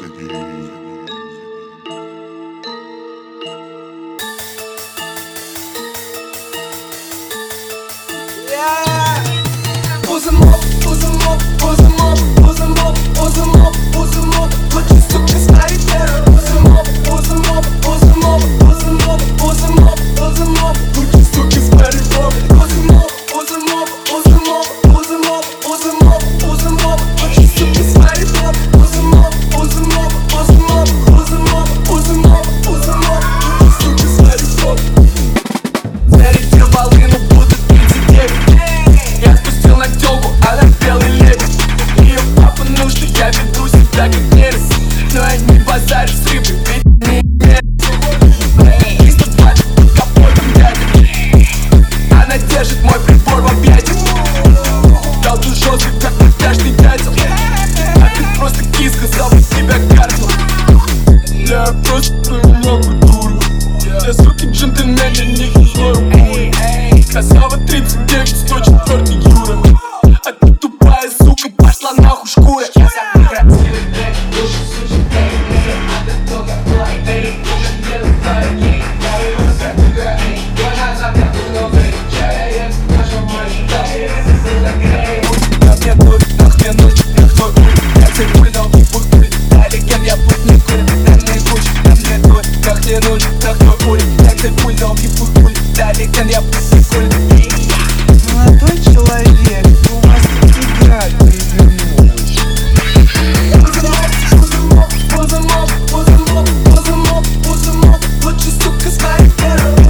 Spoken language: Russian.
Я суки джентльмен, для них не злой. Красава 39, 104 Юра. А ты тупая сука, пошла нахуй шкура. Молодой человек, у вас играть приглянулась. Лучше сука своей первой.